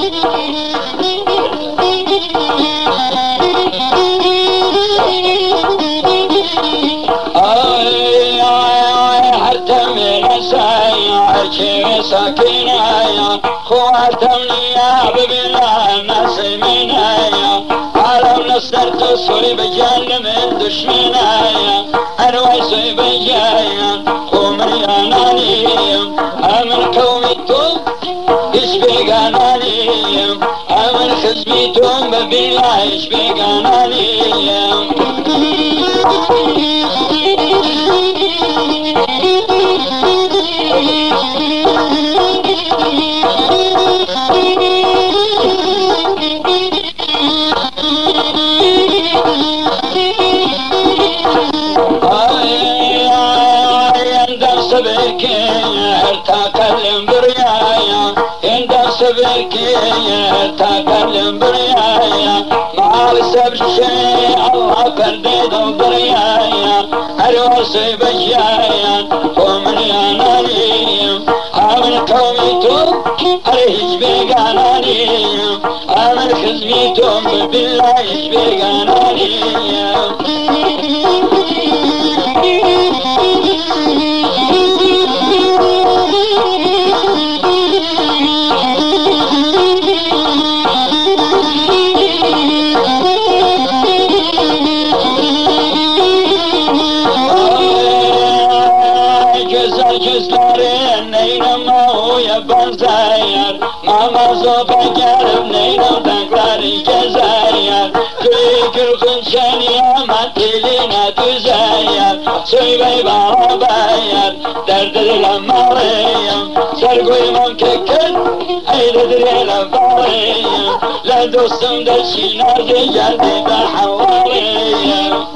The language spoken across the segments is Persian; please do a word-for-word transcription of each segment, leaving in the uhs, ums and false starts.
ساكنايا خواتمني يا ببلا الناس منايا عالم نصرت صوري بجان من دشمنايا أروي سوي بجايا قومي أنانيم أمن كوميتم يشبق أنانيم أمن خزميتم ببلا يشبق أنانيم تكلم بريايا انت صبركي تكلم بريايا ما بسبب شيء الله فرديد بريايا الوصي بجايا ومن يناليم امن قوميتم ارهج بقانانيم امن خزميتم بالله بقانانيم بنزاير ماما زوبا قلب نينا دنقلاري جزاير كريك الخنشاني امتلينا تزاير سويبي بارباير درد الاماريم سرقوي ممككل اي ددري الاماريم لا دوستم دشينا رجال دي بحواريم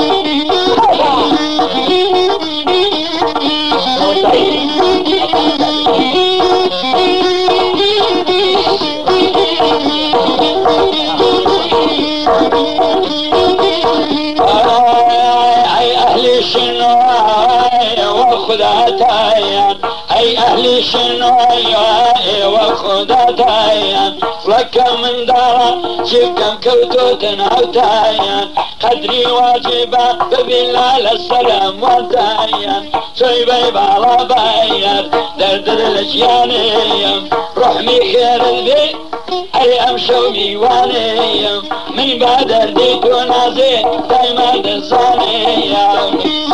اي اهلي شنويا وخداتايا لك من دارا شكم كوتوتنا وتايا قدري واجبا ببلال السلام وتايا سويبي بالابايا دردر الاشيانيا روحمي خير البيت اي امشو ميوانيا من بعد رديت ونازي دايما دزانيا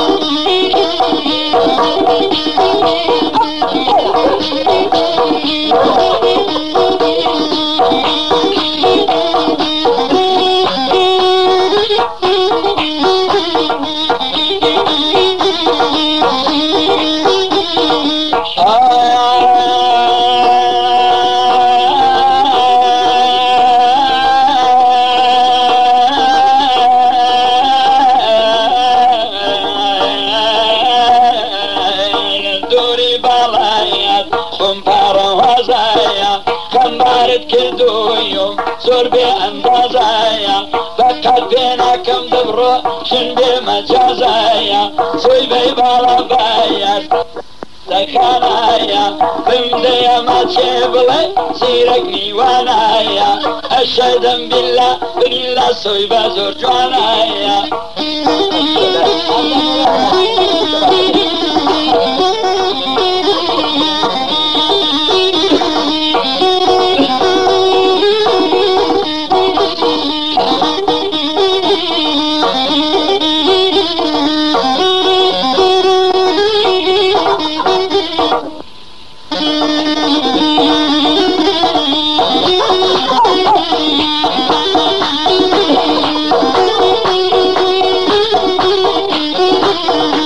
زور بأندازايا فكر بينكم دبرو شن بمجازايا سوي بيبالا بايا سكانايا بمدي ما تشبلي سيرك نيوانايا أشهد بالله بالله سوي بزور جوانايا Thank you.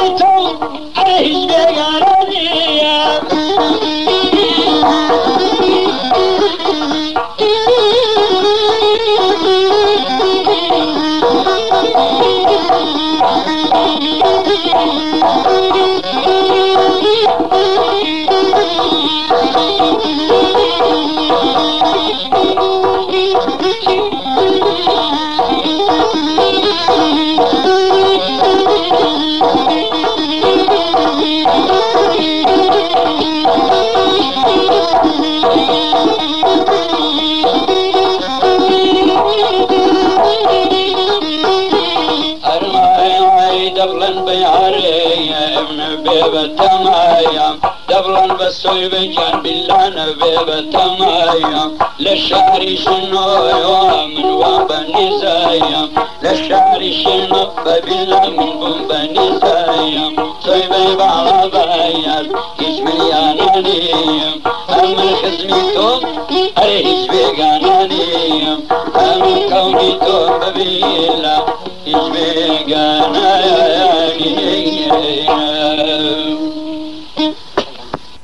قومی تو هیچ بیگانه نیم دبلن بياري ابن بيبة تمايم دبلن بسوي بجان بالله بيبة تمايم للشعري شنو من وابني زايم للشعري شنو بالله من بني زايم سوي بيبة على بايات هيج مليانانيم أمن خزميتو هيج بيقانانيم أمن كونيتو ببيلا هيج بيقانانيم